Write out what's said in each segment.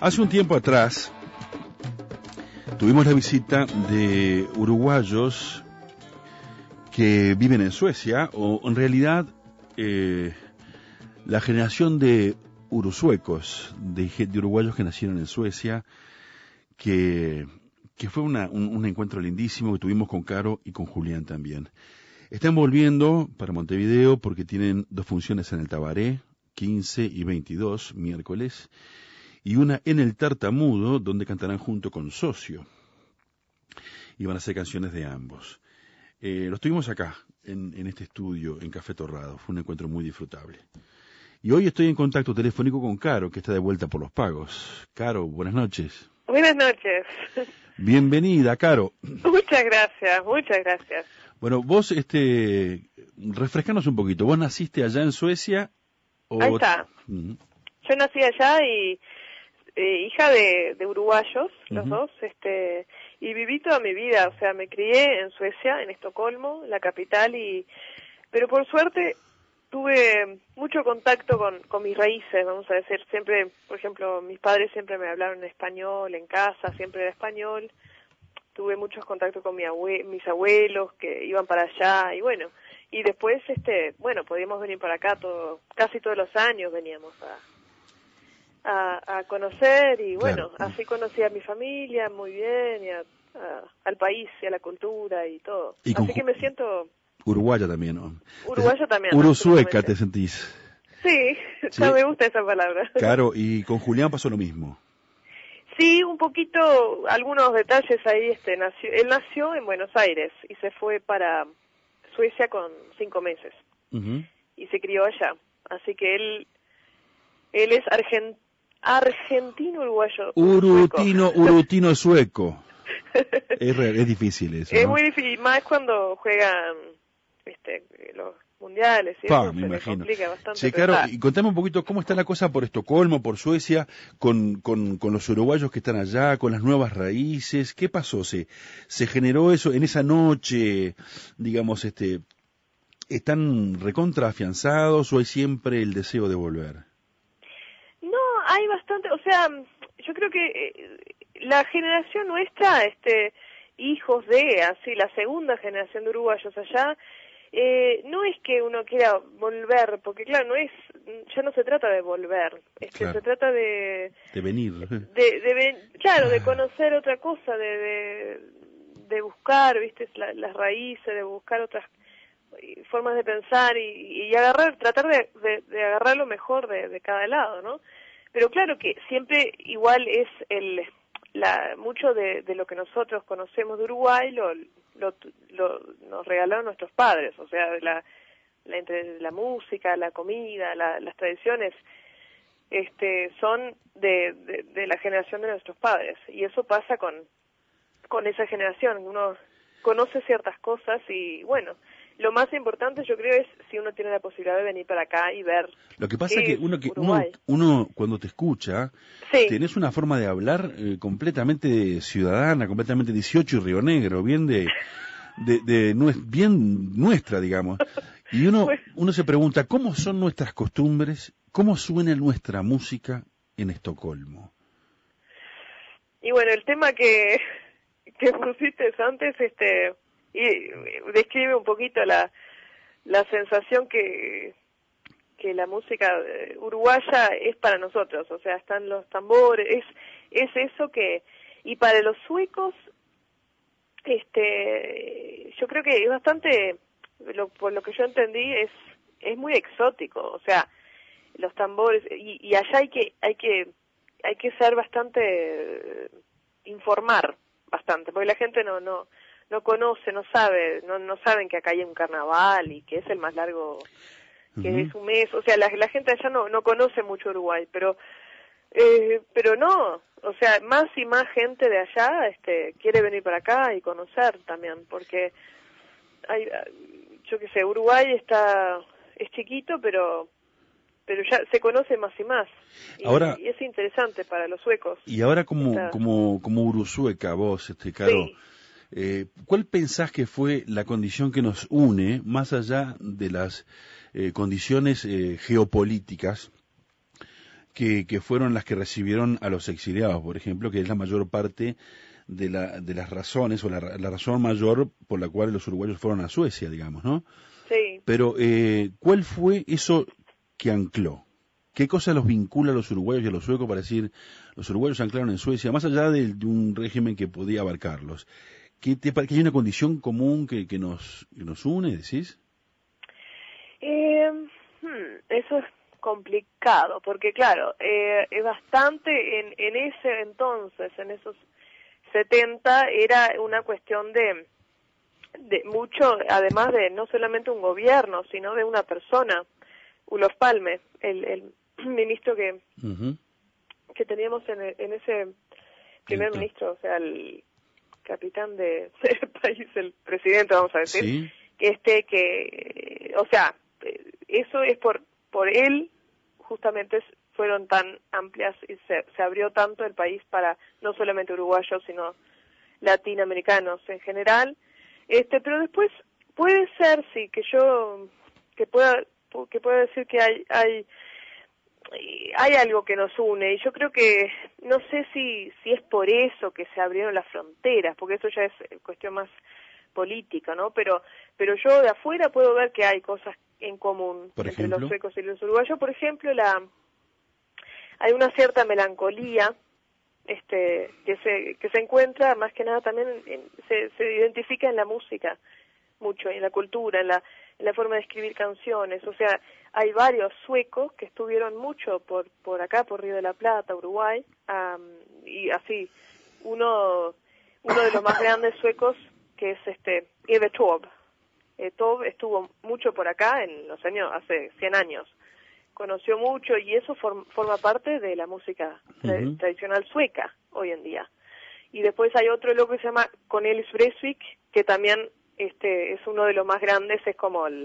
Hace un tiempo atrás tuvimos la visita de uruguayos que viven en Suecia, o en realidad la generación de urusuecos, de uruguayos que nacieron en Suecia, que fue un encuentro lindísimo que tuvimos con Caro y con Julián también. Están volviendo para Montevideo porque tienen 2 funciones en el Tabaré, 15 y 22, miércoles, y una en el Tartamudo, donde cantarán junto con Socio. Y van a hacer canciones de ambos. Los tuvimos acá, en este estudio, en Café Torrado. Fue un encuentro muy disfrutable. Y hoy estoy en contacto telefónico con Caro, que está de vuelta por Los Pagos. Caro, buenas noches. Buenas noches. Bienvenida, Caro. Muchas gracias, muchas gracias. Bueno, vos, refrescanos un poquito. ¿Vos naciste allá en Suecia? O... Ahí está. Yo nací allá y hija de uruguayos, los dos, y viví toda mi vida, o sea, me crié en Suecia, en Estocolmo, la capital, pero por suerte tuve mucho contacto con mis raíces, vamos a decir, siempre, por ejemplo, mis padres siempre me hablaron en español, en casa, siempre era español, tuve muchos contactos con mis abuelos que iban para allá, y bueno, y después, podíamos venir para acá casi todos los años veníamos a conocer, y bueno, claro. Así conocí a mi familia muy bien, y al país, y a la cultura, y todo. Y así que me siento... Uruguaya también, ¿no? Uruguaya también. Urusueca te sentís. Sí, ¿sí? Ya me gusta esa palabra. Claro, y con Julián pasó lo mismo. Sí, un poquito, algunos detalles ahí, él nació en Buenos Aires y se fue para Suecia con 5 meses. Y se crió allá. Así que él es argentino-uruguayo. Urutino sueco. Es difícil eso, Es ¿no? muy difícil, más cuando juegan los mundiales y eso me imagino. complica bastante. Sí, claro, y contame un poquito cómo está la cosa por Estocolmo, por Suecia, con los uruguayos que están allá, con las nuevas raíces. ¿Qué pasó? ¿Se generó eso en esa noche, digamos, están recontra afianzados o hay siempre el deseo de volver? No, hay bastante, o sea, yo creo que la generación nuestra, hijos de, así, la segunda generación de uruguayos allá, no es que uno quiera volver, porque claro, ya no se trata de volver, claro. Se trata de venir. Claro, de conocer otra cosa, de buscar, viste, las raíces, de buscar otras formas de pensar y tratar de agarrar lo mejor de cada lado, ¿no? Pero claro que siempre igual es mucho de lo que nosotros conocemos de Uruguay nos regalaron nuestros padres, o sea, entre la música, la comida, las tradiciones, son de la generación de nuestros padres, y eso pasa con esa generación, uno conoce ciertas cosas y bueno, lo más importante yo creo es si uno tiene la posibilidad de venir para acá y ver. Lo que pasa es que uno cuando te escucha, sí, tenés una forma de hablar completamente ciudadana, completamente 18 y Río Negro, bien bien nuestra, digamos. Y uno se pregunta, ¿cómo son nuestras costumbres? ¿Cómo suena nuestra música en Estocolmo? Y bueno, el tema que pusiste antes, y describe un poquito la sensación que la música uruguaya es para nosotros, o sea, están los tambores, es eso que, y para los suecos, yo creo que es bastante, por lo que yo entendí, es muy exótico, o sea, los tambores, y allá hay que ser bastante, informar bastante, porque la gente no conoce, no saben que acá hay un carnaval y que es el más largo, que es un mes, o sea, la gente allá no conoce mucho Uruguay, pero no, o sea, más y más gente de allá quiere venir para acá y conocer también, porque yo qué sé, Uruguay es chiquito, pero ya se conoce más y más. Ahora, y es interesante para los suecos. Y ahora como urusueca, vos, Caro, sí. ¿Cuál pensás que fue la condición que nos une, más allá de las condiciones geopolíticas, que fueron las que recibieron a los exiliados, por ejemplo, que es la mayor parte de las razones, o la razón mayor por la cual los uruguayos fueron a Suecia, digamos, ¿no? Sí. Pero, ¿cuál fue eso que ancló? ¿Qué cosa los vincula a los uruguayos y a los suecos para decir, los uruguayos anclaron en Suecia, más allá de un régimen que podía abarcarlos? ¿Que hay una condición común que nos une, decís? Eso es complicado, porque claro, es bastante, en ese entonces, en esos 70, era una cuestión de mucho, además de no solamente un gobierno, sino de una persona, Olof Palme, el ministro que teníamos en ese primer ministro, o sea, el capitán del país, el presidente, vamos a decir, ¿sí? O sea, eso es por él, justamente fueron tan amplias y se abrió tanto el país para no solamente uruguayos, sino latinoamericanos en general. Pero después puede ser, sí, que pueda decir que hay algo que nos une, y yo creo que, no sé si es por eso que se abrieron las fronteras, porque eso ya es cuestión más política, ¿no? Pero yo de afuera puedo ver que hay cosas en común entre los suecos y los uruguayos. Por ejemplo, hay una cierta melancolía que se encuentra más que nada también se identifica en la música mucho, en la cultura, en la forma de escribir canciones. O sea, hay varios suecos que estuvieron mucho por acá, por Río de la Plata, Uruguay, y así uno de los más grandes suecos, que es Evert Taube. Taube estuvo mucho por acá en los años, hace 100 años. Conoció mucho, y eso forma parte de la música tradicional sueca hoy en día. Y después hay otro loco que se llama Cornelis Vreeswijk, que también es uno de los más grandes, es como no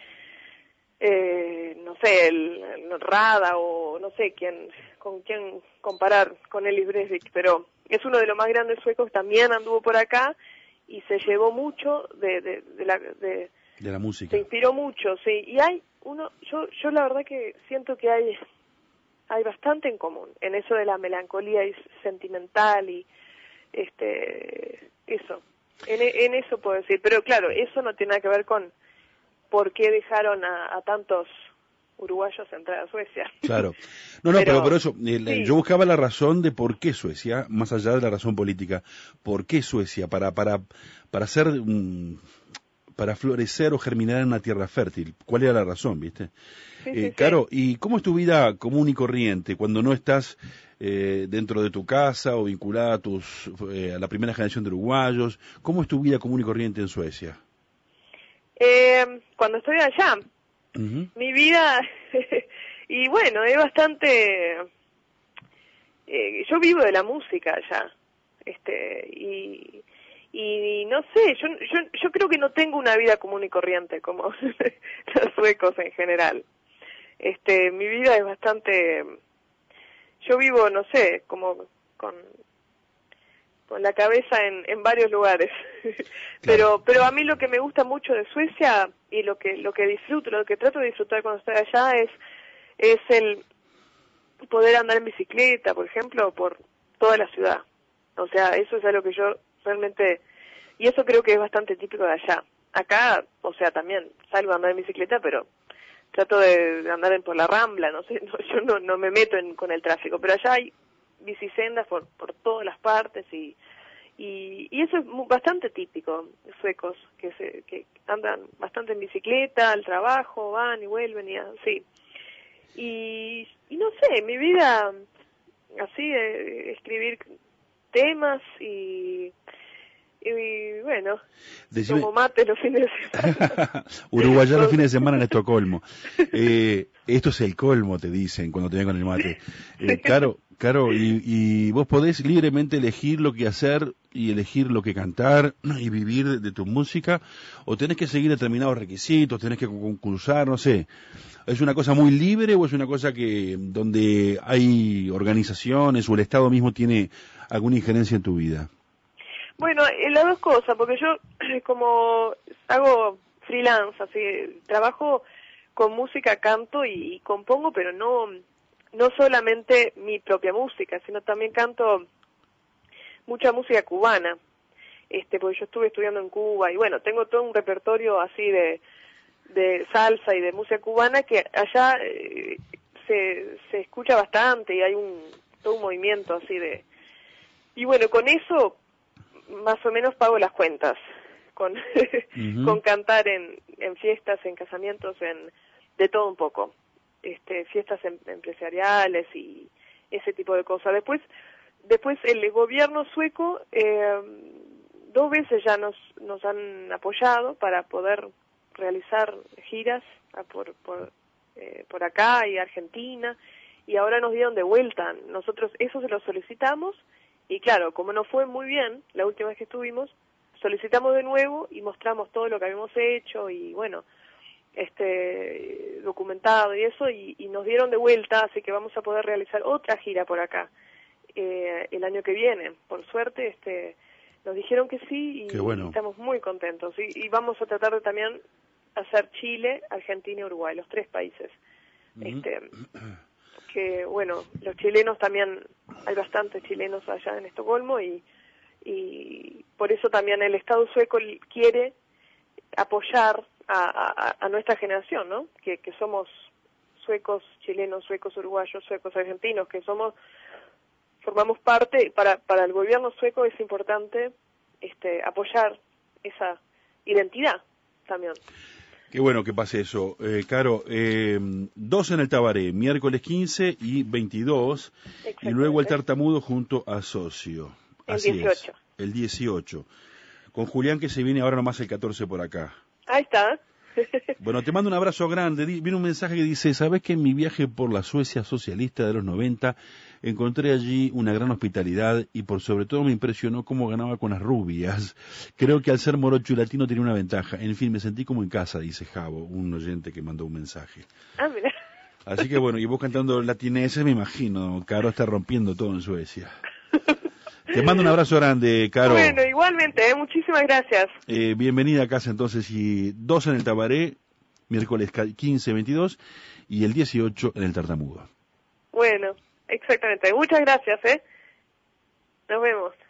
sé, el Rada, o no sé con quién comparar Cornelis Vreeswijk, pero es uno de los más grandes suecos, también anduvo por acá y se llevó mucho de la música. Se inspiró mucho, sí. Y hay yo la verdad que siento que hay bastante en común en eso de la melancolía y sentimental, y eso. En eso puedo decir, pero claro, eso no tiene nada que ver con por qué dejaron a tantos uruguayos entrar a Suecia. Claro. No, pero eso, sí. Yo buscaba la razón de por qué Suecia, más allá de la razón política. ¿Por qué Suecia? Para ser para florecer o germinar en una tierra fértil. ¿Cuál era la razón, viste? Sí, Caro, ¿y cómo es tu vida común y corriente cuando no estás dentro de tu casa o vinculada a la primera generación de uruguayos? ¿Cómo es tu vida común y corriente en Suecia? Cuando estoy allá, mi vida, y bueno, es bastante... yo vivo de la música allá, y no sé, yo creo que no tengo una vida común y corriente como los suecos en general. Mi vida es bastante, yo vivo, no sé, como con la cabeza en varios lugares. Claro. pero a mí lo que me gusta mucho de Suecia, y lo que disfruto, lo que trato de disfrutar cuando estoy allá, es el poder andar en bicicleta, por ejemplo, por toda la ciudad. O sea, eso es algo que yo realmente, y eso creo que es bastante típico de allá. Acá, o sea, también salgo a andar en bicicleta, pero trato de andar por la Rambla, no sé, yo no me meto con el tráfico, pero allá hay bicisendas por todas las partes, y eso es bastante típico de suecos, que andan bastante en bicicleta, al trabajo, van y vuelven, y así. Y no sé, mi vida, así, escribir temas y bueno, tomo mate los fines de semana. Uruguayar los fines de semana en Estocolmo. Esto es el colmo, te dicen cuando te ven con el mate. Caro, y vos podés libremente elegir lo que hacer y elegir lo que cantar y vivir de tu música, o tenés que seguir determinados requisitos, tenés que concursar, no sé. ¿Es una cosa muy libre o es una cosa donde hay organizaciones o el Estado mismo tiene alguna injerencia en tu vida? Bueno, las dos cosas, porque yo como hago freelance, así, trabajo con música, canto y compongo, pero no no solamente mi propia música, sino también canto mucha música cubana, porque yo estuve estudiando en Cuba y bueno, tengo todo un repertorio así de salsa y de música cubana que allá se escucha bastante y hay todo un movimiento así de... Y bueno, con eso más o menos pago las cuentas, con con cantar en fiestas, en casamientos, de todo un poco, fiestas empresariales y ese tipo de cosas. Después el gobierno sueco 2 veces ya nos han apoyado para poder realizar giras por acá y Argentina, y ahora nos dieron de vuelta. Nosotros eso se lo solicitamos y claro, como nos fue muy bien la última vez que estuvimos, solicitamos de nuevo y mostramos todo lo que habíamos hecho y bueno, documentado y eso, y nos dieron de vuelta, así que vamos a poder realizar otra gira por acá el año que viene. Por suerte nos dijeron que sí y bueno. Estamos muy contentos y vamos a tratar de también hacer Chile, Argentina y Uruguay, los 3 países. Que bueno, los chilenos también, hay bastantes chilenos allá en Estocolmo y por eso también el Estado sueco quiere apoyar a nuestra generación, ¿no? Que somos suecos chilenos, suecos uruguayos, suecos argentinos, que formamos parte. Para el gobierno sueco es importante apoyar esa identidad también. Qué bueno que pase eso. Caro, 2 en el Tabaré, miércoles 15 y 22, y luego el Tartamudo junto a Socio. Así el 18. Es, el 18. Con Julián, que se viene ahora nomás el 14 por acá. Ahí está. Bueno, te mando un abrazo grande. Viene un mensaje que dice: ¿sabés que en mi viaje por la Suecia socialista de los 90 encontré allí una gran hospitalidad y por sobre todo me impresionó cómo ganaba con las rubias? Creo que al ser morocho y latino tenía una ventaja. En fin, me sentí como en casa, dice Javo, un oyente que mandó un mensaje. Ah, mira. Así que bueno, y vos cantando latineses, me imagino, Caro está rompiendo todo en Suecia. Te mando un abrazo grande, Caro. Bueno, igualmente, muchísimas gracias. Bienvenida a casa entonces, y 2 en el Tabaré, miércoles 15, 22, y el 18 en el Tartamudo. Bueno, exactamente. Muchas gracias, Nos vemos.